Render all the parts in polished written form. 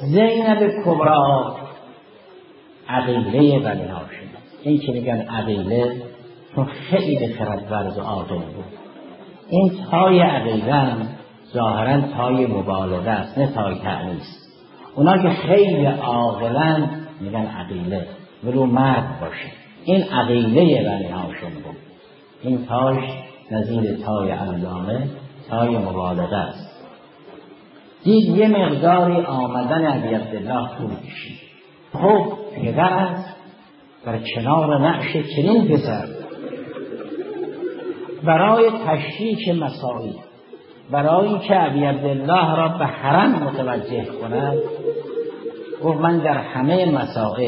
زینب کبرا عقیله بنی هاشم. این که میگن عقیله چون خیلی خردورز و عاقل بود. این تای عقیله هم ظاهرا تای مبالغه است، نه تای تأنیث. اونا که خیلی عاقلن میگن عقیله، ولو مرد باشه. این عقیله بنی هاشم بود. این تاش نظیر تای علامه تای مبالغه است. دید یه مقداری آمدن ابی عبدالله طول کشید. خب پدر است در کنار نعش چنین پسر، برای تشریک مسائل، برای اینکه ابی عبدالله را به حرم متوجه کند، گفت من در همه مسائل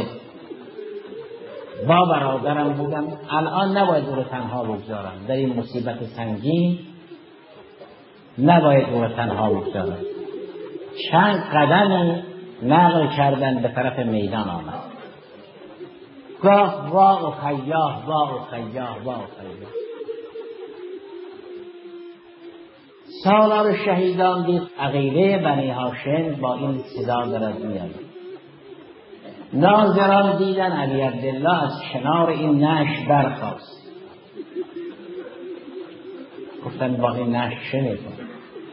با برادرم بودم، الان نباید او را تنها بگذارم، در این مصیبت سنگین نباید او را تنها بگذارم. چند قدم نقل کردن به طرف میدان آمد. گفت وا اخیاه وا اخیاه وا اخیاه. سالار شهیدان دید عقیله بنی هاشم با این صدا دارد میاد. ناظران دیدن ابی عبدالله از کنار این نعش برخاست. گفتن با این نعش چه میکنه؟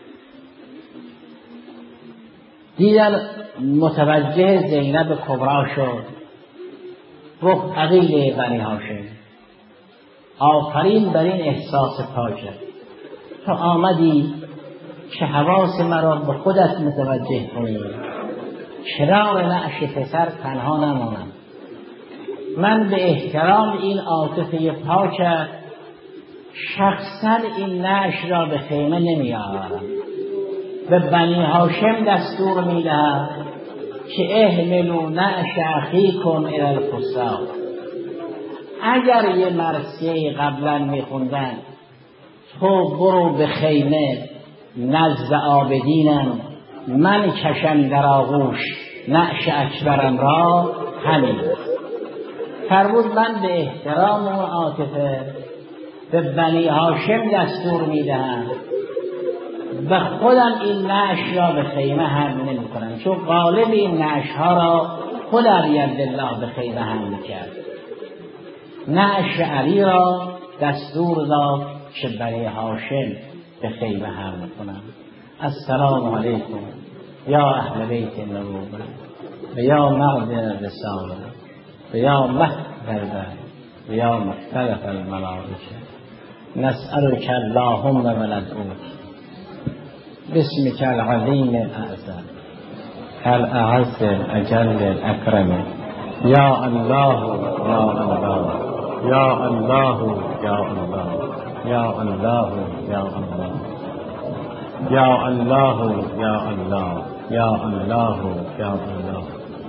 دیدن متوجه زینب کبرا شد. گفت عقیله بنی هاشم آفرین بر این احساس پاکت، تو آمدی که حواس مرا به خودت متوجه کنی، کنار نعش پسر تنها نمانم. من به احترام این عاطفه پاکت شخصا این نعش را به خیمه نمی آورم، به بنی هاشم دستور می دهم که احملوا نعش اخیکم الی الفساق. اگر یه مرثیه قبلا می خوندن تو برو به خیمه نزد عابدینم، من کشم در آغوش نعش اکبرم را، همین فرمود. من به احترام و عاطفه به بنی هاشم دستور میدهم، به خودم این نعش را به خیمه هم نمی کنم، چون غالب این نعش ها را خود علی عبدالله به خیمه هم میکرد. نعش علی را دستور داد که بنی هاشم به خیمه هم کنم. السلام علیکم یا اهل بیت النبوة و یا معدن الرسالة و یا مهد و یا مختلف الملائکه، نسألك اللهم و ندعوک باسمك العظیم الاعظم الاعز الاجل الاکرم یا الله یا الله یا الله یا الله یا الله یا الله یا الله یا الله یا الله یا الله.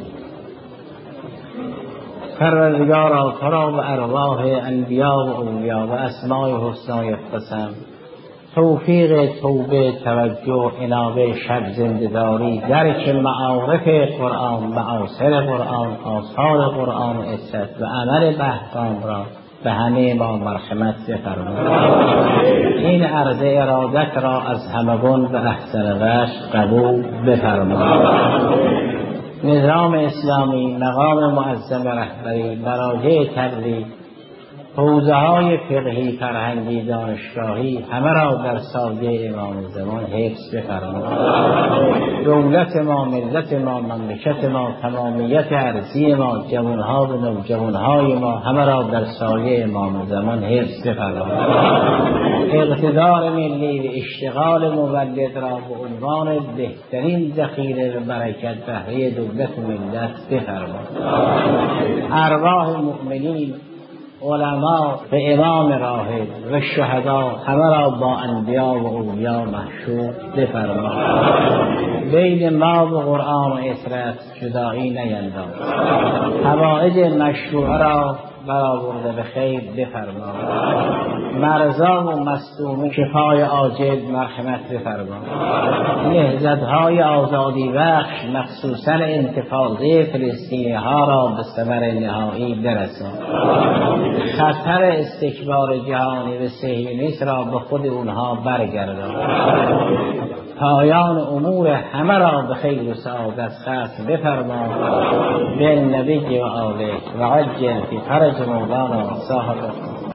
پروردگارا تو را به ارواح انبیا و اولیا و اسماء حسنای قسم توفیق توبه توجه عنابه شب زنده‌داری درک معارف قرآن معاصر قرآن آثار قرآن عزت و عمل بهتام را به همه ما مرحمت بفرمایید. این عرض ارادت را از همگان به احسن وجه قبول بفرمایید. نظام اسلامی، مقام معظم رهبری، مراجع تبلیغ، حوزه های فقهی، فرهنگی، دانشگاهی همه را در سایه امام زمان حفظ بفرمایید. دولت ما، ملت ما، مملکت ما، تمامیت ارضی ما، جوانها و نوجوانهای ما همه را در سایه امام زمان حفظ بفرمایید. اقتدار ملی و اشتغال مولد را به عنوان بهترین ذخیره و برکت بهره دولت و ملت بفرمایید. ارواح مؤمنین، علما و امام راهب و شهدا همه را با انبیا و اولیا محشور بفرمایید. بین ما و قرآن و اطرت جدایی نینداز. حوائج مشروع را برآورده به خیر بفرمایید. مرضا و مصدوم شفای عاجل مرحمت بفرمایید. نهضت‌های آزادی بخش مخصوصا انتفاضه فلسطینی ها را به ثمر نهایی برسانید. خطر استکبار جهانی و صهیونیسم را به خود اونها برگردانید. پایان امور همه را به خیر و سعادت ختم بفرما. بالنبی و آله و عجل فی فرج مولانا صاحب